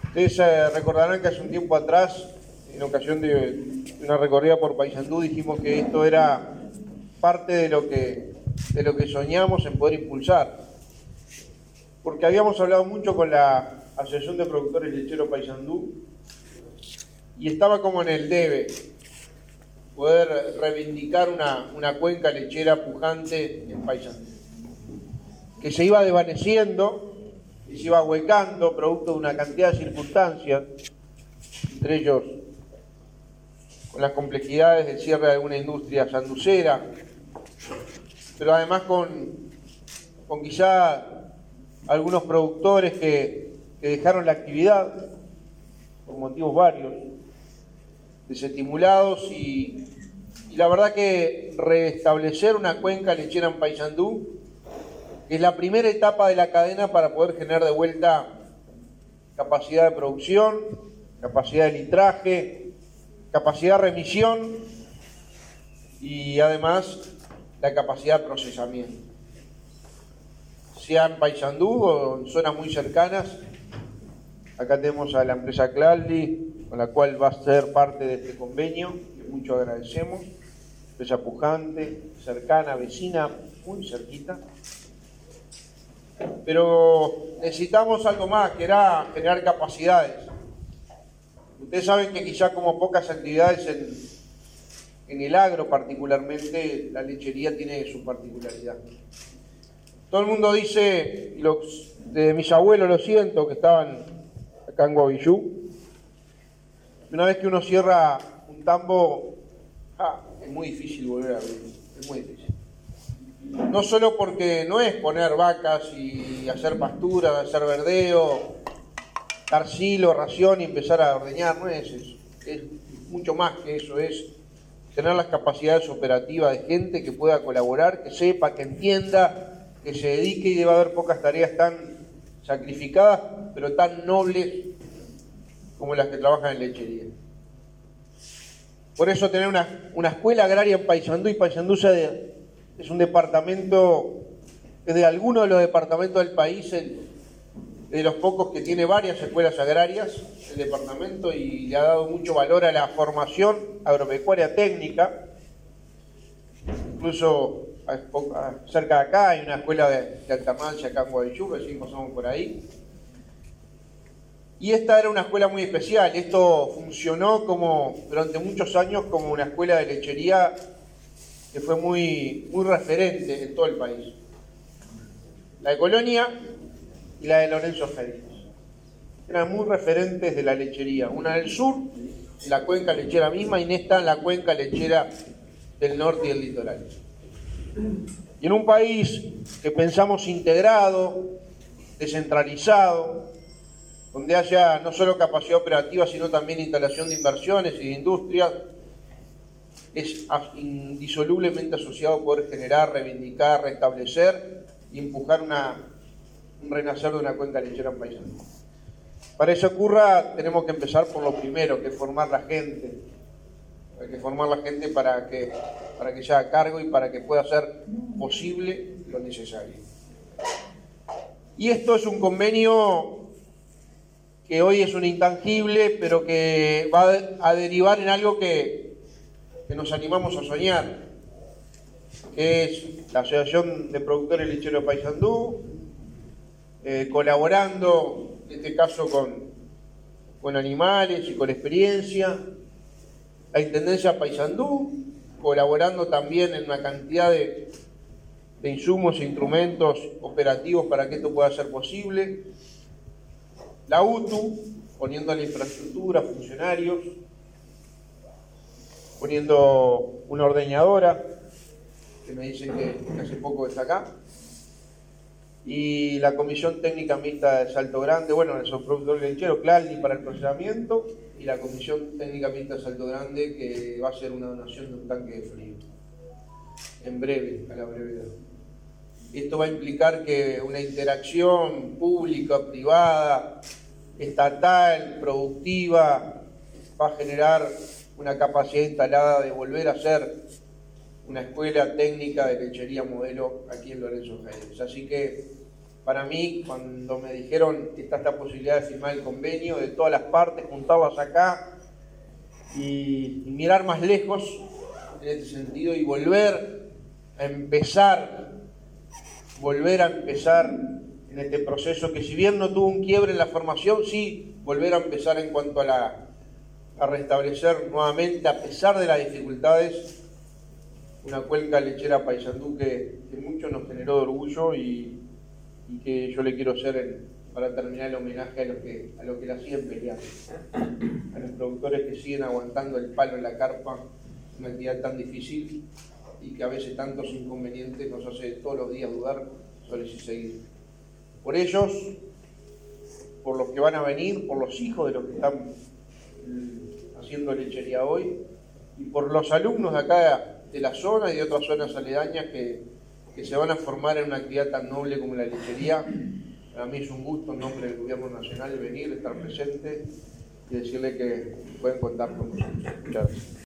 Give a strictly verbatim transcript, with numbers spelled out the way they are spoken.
Ustedes eh, recordarán que hace un tiempo atrás, en ocasión de una recorrida por Paysandú, dijimos que esto era parte de lo que, de lo que soñamos en poder impulsar. Porque habíamos hablado mucho con la Asociación de Productores Lecheros Paysandú y estaba como en el debe poder reivindicar una, una cuenca lechera pujante en Paysandú, que se iba desvaneciendo y se iba huecando producto de una cantidad de circunstancias, entre ellos con las complejidades del cierre de alguna industria sanducera, pero además con, con quizá algunos productores que, que dejaron la actividad por motivos varios, desestimulados, y, y la verdad que restablecer una cuenca lechera en Paysandú es la primera etapa de la cadena para poder generar de vuelta capacidad de producción, capacidad de litraje, capacidad de remisión y además la capacidad de procesamiento. Sea en Paysandú o en zonas muy cercanas, acá tenemos a la empresa Claldi, con la cual va a ser parte de este convenio, que mucho agradecemos, empresa pujante, cercana, vecina, muy cerquita. Pero necesitamos algo más, que era generar capacidades. Ustedes saben que quizá como pocas actividades en, en el agro particularmente, la lechería tiene su particularidad. Todo el mundo dice, los, de mis abuelos lo siento, que estaban acá en Guavillú, una vez que uno cierra un tambo, ah, es muy difícil volver a abrir, es muy difícil. No solo porque no es poner vacas y hacer pastura, hacer verdeo, dar silo, ración y empezar a ordeñar, no es eso. Es mucho más que eso, es tener las capacidades operativas de gente que pueda colaborar, que sepa, que entienda, que se dedique, y debe haber pocas tareas tan sacrificadas, pero tan nobles como las que trabajan en lechería. Por eso tener una, una escuela agraria en Paysandú, y Paysandú se es un departamento, es de algunos de los departamentos del país, el, de los pocos que tiene varias escuelas agrarias, el departamento, y le ha dado mucho valor a la formación agropecuaria técnica. Incluso a, a, cerca de acá hay una escuela de, de alternancia acá en Guavillú, que sí pasamos por ahí. Y esta era una escuela muy especial. Esto funcionó como, durante muchos años como una escuela de lechería que fue muy, muy referente en todo el país. La de Colonia y la de Lorenzo Géiez eran muy referentes de la lechería. Una del sur, la cuenca lechera misma, y en esta la cuenca lechera del norte y del litoral. Y en un país que pensamos integrado, descentralizado, donde haya no solo capacidad operativa, sino también instalación de inversiones y de industrias, es indisolublemente asociado a poder generar, reivindicar, restablecer y empujar una, un renacer de una cuenca lechera en Paysandú. Para eso ocurra, tenemos que empezar por lo primero, que es formar la gente. Hay que formar la gente para que, para que se haga cargo y para que pueda hacer posible lo necesario. Y esto es un convenio que hoy es un intangible, pero que va a derivar en algo que que nos animamos a soñar, que es la Asociación de Productores Lecheros Paysandú, eh, colaborando, en este caso con, con animales y con experiencia, la Intendencia Paysandú, colaborando también en una cantidad de, de insumos e instrumentos operativos para que esto pueda ser posible, la U T U, poniendo la infraestructura, funcionarios, poniendo una ordeñadora, que me dicen que, que hace poco está acá, y la Comisión Técnica Mixta de Salto Grande, bueno, esos productores lecheros, Claldi para el procesamiento, y la Comisión Técnica Mixta de Salto Grande, que va a ser una donación de un tanque de frío, en breve, a la brevedad. Esto va a implicar que una interacción pública, privada, estatal, productiva, va a generar una capacidad instalada de volver a ser una escuela técnica de lechería modelo aquí en Lorenzo Géiez. Así que para mí, cuando me dijeron que está esta posibilidad de firmar el convenio, de todas las partes, juntarlas acá y, y mirar más lejos en este sentido y volver a empezar, volver a empezar en este proceso que, si bien no tuvo un quiebre en la formación, sí volver a empezar en cuanto a la a restablecer nuevamente, a pesar de las dificultades, una cuenca lechera Paysandú que, que mucho nos generó de orgullo y, y que yo le quiero hacer en, para terminar el homenaje a los que a los que la siguen peleando, a los productores que siguen aguantando el palo en la carpa, una actividad tan difícil y que a veces tantos inconvenientes nos hace todos los días dudar sobre si seguir. Por ellos, por los que van a venir, por los hijos de los que están haciendo lechería hoy y por los alumnos de acá de la zona y de otras zonas aledañas que, que se van a formar en una actividad tan noble como la lechería. Para mí es un gusto en nombre del Gobierno Nacional venir, estar presente y decirle que pueden contar con nosotros. Muchas gracias.